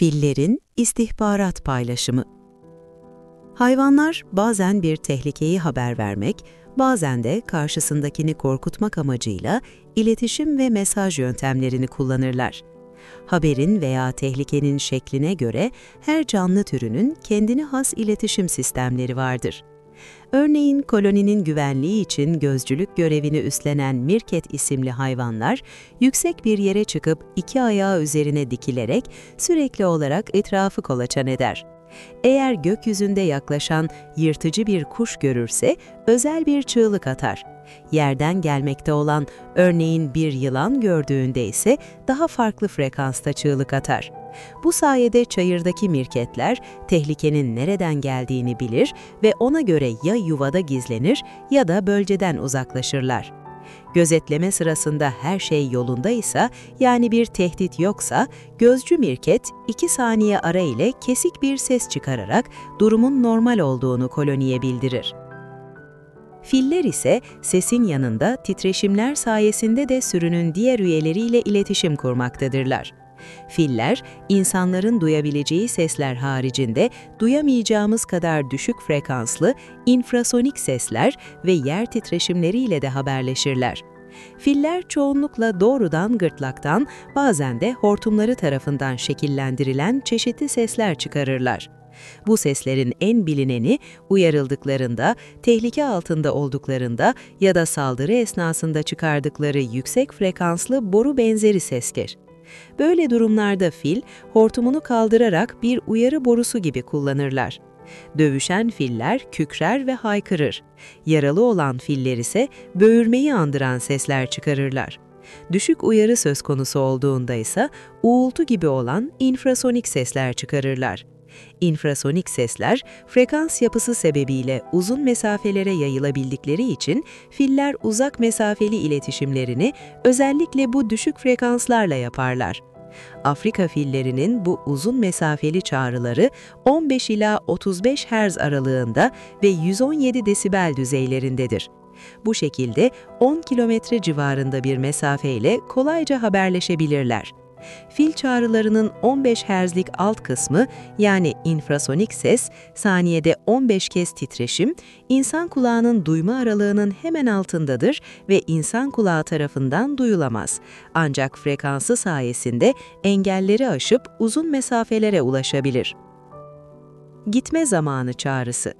Fillerin istihbarat paylaşımı. Hayvanlar bazen bir tehlikeyi haber vermek, bazen de karşısındakini korkutmak amacıyla iletişim ve mesaj yöntemlerini kullanırlar. Haberin veya tehlikenin şekline göre her canlı türünün kendine has iletişim sistemleri vardır. Örneğin koloninin güvenliği için gözcülük görevini üstlenen mirket isimli hayvanlar, yüksek bir yere çıkıp iki ayağı üzerine dikilerek sürekli olarak etrafı kolaçan eder. Eğer gökyüzünde yaklaşan yırtıcı bir kuş görürse özel bir çığlık atar. Yerden gelmekte olan örneğin bir yılan gördüğünde ise daha farklı frekansta çığlık atar. Bu sayede çayırdaki mirketler tehlikenin nereden geldiğini bilir ve ona göre ya yuvada gizlenir ya da bölgeden uzaklaşırlar. Gözetleme sırasında her şey yolundaysa, yani bir tehdit yoksa, gözcü mirket 2 saniye ara ile kesik bir ses çıkararak durumun normal olduğunu koloniye bildirir. Filler ise sesin yanında titreşimler sayesinde de sürünün diğer üyeleriyle iletişim kurmaktadırlar. Filler, insanların duyabileceği sesler haricinde duyamayacağımız kadar düşük frekanslı infrasonik sesler ve yer titreşimleriyle de haberleşirler. Filler çoğunlukla doğrudan gırtlaktan, bazen de hortumları tarafından şekillendirilen çeşitli sesler çıkarırlar. Bu seslerin en bilineni uyarıldıklarında, tehlike altında olduklarında ya da saldırı esnasında çıkardıkları yüksek frekanslı boru benzeri sestir. Böyle durumlarda fil, hortumunu kaldırarak bir uyarı borusu gibi kullanırlar. Dövüşen filler kükrer ve haykırır. Yaralı olan filler ise böğürmeyi andıran sesler çıkarırlar. Düşük uyarı söz konusu olduğunda ise uğultu gibi olan infrasonik sesler çıkarırlar. İnfrasonik sesler, frekans yapısı sebebiyle uzun mesafelere yayılabildikleri için filler uzak mesafeli iletişimlerini özellikle bu düşük frekanslarla yaparlar. Afrika fillerinin bu uzun mesafeli çağrıları 15 ila 35 Hz aralığında ve 117 desibel düzeylerindedir. Bu şekilde 10 kilometre civarında bir mesafeyle kolayca haberleşebilirler. Fil çağrılarının 15 Hz'lik alt kısmı, yani infrasonik ses, saniyede 15 kez titreşim, insan kulağının duyma aralığının hemen altındadır ve insan kulağı tarafından duyulamaz. Ancak frekansı sayesinde engelleri aşıp uzun mesafelere ulaşabilir. Gitme zamanı çağrısı.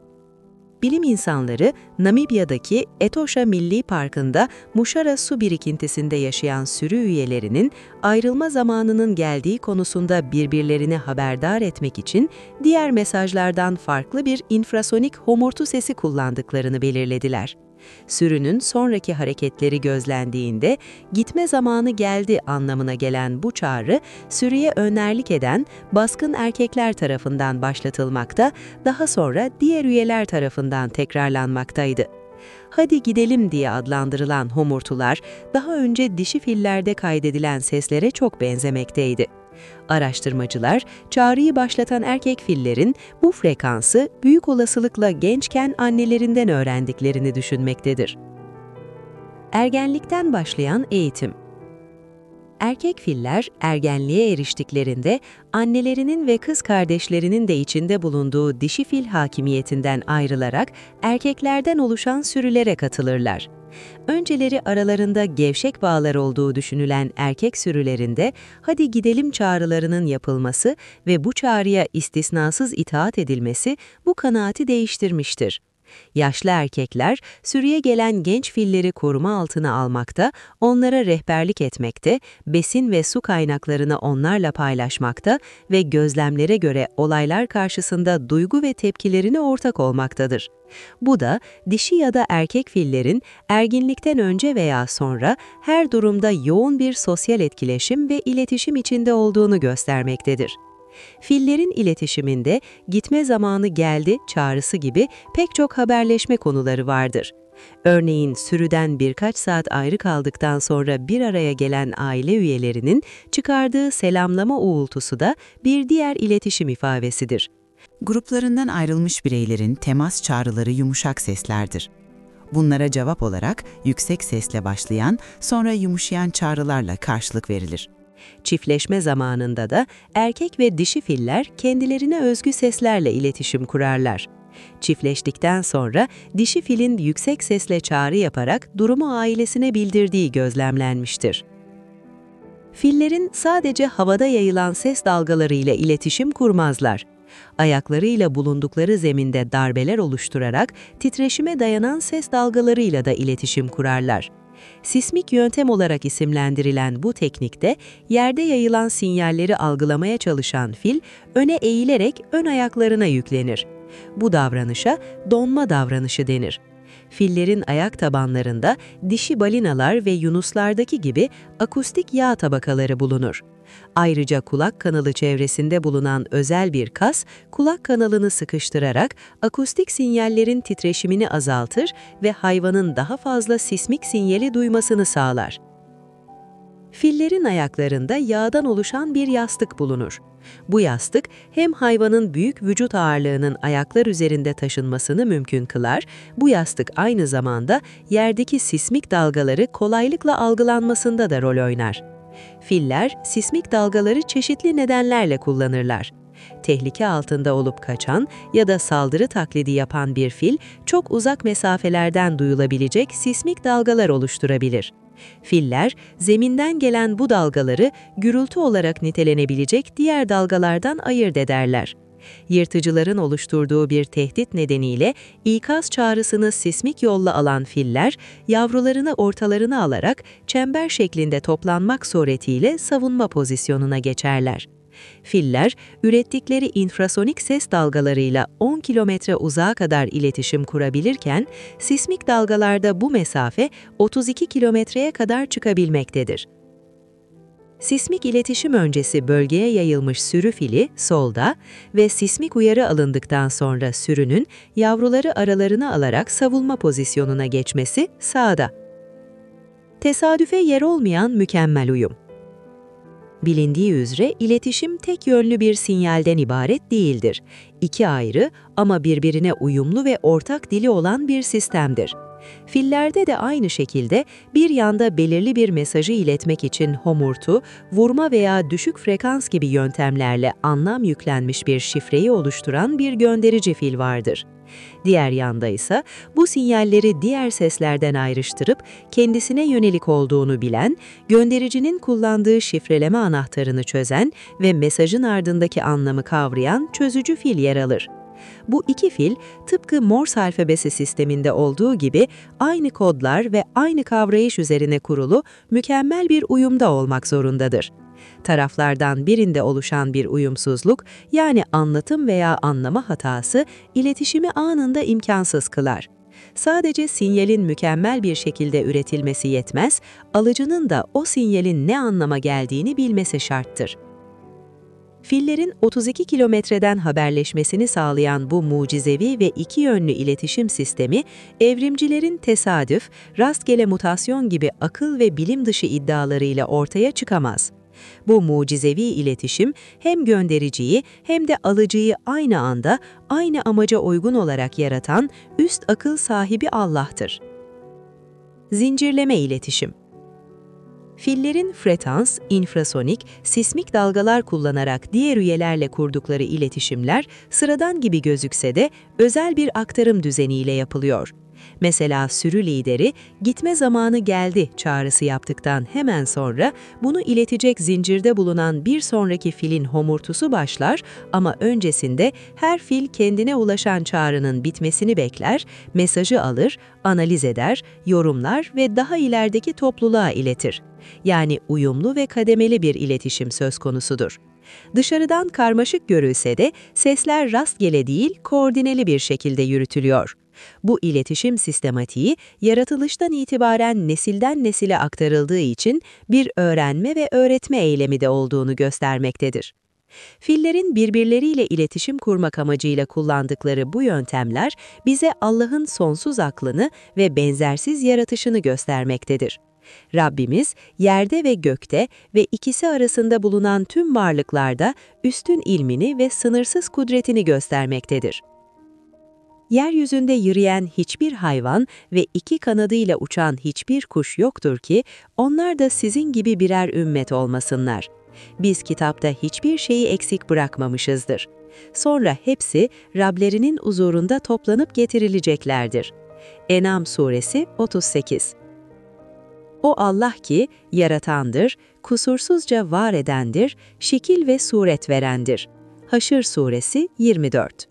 Bilim insanları, Namibya'daki Etosha Milli Parkı'nda Mushara su birikintisinde yaşayan sürü üyelerinin ayrılma zamanının geldiği konusunda birbirlerini haberdar etmek için diğer mesajlardan farklı bir infrasonik homurtu sesi kullandıklarını belirlediler. Sürünün sonraki hareketleri gözlendiğinde gitme zamanı geldi anlamına gelen bu çağrı, sürüye önderlik eden baskın erkekler tarafından başlatılmakta, daha sonra diğer üyeler tarafından tekrarlanmaktaydı. "Hadi gidelim" diye adlandırılan homurtular, daha önce dişi fillerde kaydedilen seslere çok benzemekteydi. Araştırmacılar, çağrıyı başlatan erkek fillerin bu frekansı büyük olasılıkla gençken annelerinden öğrendiklerini düşünmektedir. Ergenlikten başlayan eğitim. Erkek filler ergenliğe eriştiklerinde annelerinin ve kız kardeşlerinin de içinde bulunduğu dişi fil hakimiyetinden ayrılarak erkeklerden oluşan sürülere katılırlar. Önceleri aralarında gevşek bağlar olduğu düşünülen erkek sürülerinde "hadi gidelim" çağrılarının yapılması ve bu çağrıya istisnasız itaat edilmesi bu kanaati değiştirmiştir. Yaşlı erkekler, sürüye gelen genç filleri koruma altına almakta, onlara rehberlik etmekte, besin ve su kaynaklarını onlarla paylaşmakta ve gözlemlere göre olaylar karşısında duygu ve tepkilerine ortak olmaktadır. Bu da dişi ya da erkek fillerin erginlikten önce veya sonra her durumda yoğun bir sosyal etkileşim ve iletişim içinde olduğunu göstermektedir. Fillerin iletişiminde gitme zamanı geldi çağrısı gibi pek çok haberleşme konuları vardır. Örneğin sürüden birkaç saat ayrı kaldıktan sonra bir araya gelen aile üyelerinin çıkardığı selamlama uğultusu da bir diğer iletişim ifadesidir. Gruplarından ayrılmış bireylerin temas çağrıları yumuşak seslerdir. Bunlara cevap olarak yüksek sesle başlayan, sonra yumuşayan çağrılarla karşılık verilir. Çiftleşme zamanında da erkek ve dişi filler kendilerine özgü seslerle iletişim kurarlar. Çiftleştikten sonra dişi filin yüksek sesle çağrı yaparak durumu ailesine bildirdiği gözlemlenmiştir. Fillerin sadece havada yayılan ses dalgalarıyla iletişim kurmazlar. Ayaklarıyla bulundukları zeminde darbeler oluşturarak titreşime dayanan ses dalgalarıyla da iletişim kurarlar. Sismik yöntem olarak isimlendirilen bu teknikte yerde yayılan sinyalleri algılamaya çalışan fil öne eğilerek ön ayaklarına yüklenir. Bu davranışa donma davranışı denir. Fillerin ayak tabanlarında dişi balinalar ve yunuslardaki gibi akustik yağ tabakaları bulunur. Ayrıca kulak kanalı çevresinde bulunan özel bir kas, kulak kanalını sıkıştırarak akustik sinyallerin titreşimini azaltır ve hayvanın daha fazla sismik sinyali duymasını sağlar. Fillerin ayaklarında yağdan oluşan bir yastık bulunur. Bu yastık hem hayvanın büyük vücut ağırlığının ayaklar üzerinde taşınmasını mümkün kılar, bu yastık aynı zamanda yerdeki sismik dalgaları kolaylıkla algılanmasında da rol oynar. Filler, sismik dalgaları çeşitli nedenlerle kullanırlar. Tehlike altında olup kaçan ya da saldırı taklidi yapan bir fil, çok uzak mesafelerden duyulabilecek sismik dalgalar oluşturabilir. Filler, zeminden gelen bu dalgaları gürültü olarak nitelenebilecek diğer dalgalardan ayırt ederler. Yırtıcıların oluşturduğu bir tehdit nedeniyle ikaz çağrısını sismik yolla alan filler, yavrularını ortalarına alarak çember şeklinde toplanmak suretiyle savunma pozisyonuna geçerler. Filler, ürettikleri infrasonik ses dalgalarıyla 10 kilometre uzağa kadar iletişim kurabilirken, sismik dalgalarda bu mesafe 32 kilometreye kadar çıkabilmektedir. Sismik iletişim öncesi bölgeye yayılmış sürü fili solda ve sismik uyarı alındıktan sonra sürünün yavruları aralarına alarak savunma pozisyonuna geçmesi sağda. Tesadüfe yer olmayan mükemmel uyum. Bilindiği üzere iletişim tek yönlü bir sinyalden ibaret değildir. İki ayrı ama birbirine uyumlu ve ortak dili olan bir sistemdir. Fillerde de aynı şekilde bir yanda belirli bir mesajı iletmek için homurtu, vurma veya düşük frekans gibi yöntemlerle anlam yüklenmiş bir şifreyi oluşturan bir gönderici fil vardır. Diğer yanda ise bu sinyalleri diğer seslerden ayrıştırıp kendisine yönelik olduğunu bilen, göndericinin kullandığı şifreleme anahtarını çözen ve mesajın ardındaki anlamı kavrayan çözücü fil yer alır. Bu iki fil, tıpkı Morse alfabesi sisteminde olduğu gibi aynı kodlar ve aynı kavrayış üzerine kurulu mükemmel bir uyumda olmak zorundadır. Taraflardan birinde oluşan bir uyumsuzluk, yani anlatım veya anlama hatası, iletişimi anında imkansız kılar. Sadece sinyalin mükemmel bir şekilde üretilmesi yetmez, alıcının da o sinyalin ne anlama geldiğini bilmesi şarttır. Fillerin 32 kilometreden haberleşmesini sağlayan bu mucizevi ve iki yönlü iletişim sistemi, evrimcilerin tesadüf, rastgele mutasyon gibi akıl ve bilim dışı iddialarıyla ortaya çıkamaz. Bu mucizevi iletişim hem göndericiyi hem de alıcıyı aynı anda, aynı amaca uygun olarak yaratan üst akıl sahibi Allah'tır. Zincirleme iletişim. Fillerin frekans, infrasonik, sismik dalgalar kullanarak diğer üyelerle kurdukları iletişimler sıradan gibi gözükse de özel bir aktarım düzeniyle yapılıyor. Mesela sürü lideri, "Gitme zamanı geldi" çağrısı yaptıktan hemen sonra bunu iletecek zincirde bulunan bir sonraki filin homurtusu başlar ama öncesinde her fil kendine ulaşan çağrının bitmesini bekler, mesajı alır, analiz eder, yorumlar ve daha ilerideki topluluğa iletir. Yani uyumlu ve kademeli bir iletişim söz konusudur. Dışarıdan karmaşık görülse de sesler rastgele değil, koordineli bir şekilde yürütülüyor. Bu iletişim sistematiği, yaratılıştan itibaren nesilden nesile aktarıldığı için bir öğrenme ve öğretme eylemi de olduğunu göstermektedir. Fillerin birbirleriyle iletişim kurmak amacıyla kullandıkları bu yöntemler, bize Allah'ın sonsuz aklını ve benzersiz yaratışını göstermektedir. Rabbimiz, yerde ve gökte ve ikisi arasında bulunan tüm varlıklarda üstün ilmini ve sınırsız kudretini göstermektedir. Yeryüzünde yürüyen hiçbir hayvan ve iki kanadıyla uçan hiçbir kuş yoktur ki, onlar da sizin gibi birer ümmet olmasınlar. Biz kitapta hiçbir şeyi eksik bırakmamışızdır. Sonra hepsi Rablerinin huzurunda toplanıp getirileceklerdir. En'am suresi 38. O Allah ki yaratandır, kusursuzca var edendir, şekil ve suret verendir. Haşr suresi 24.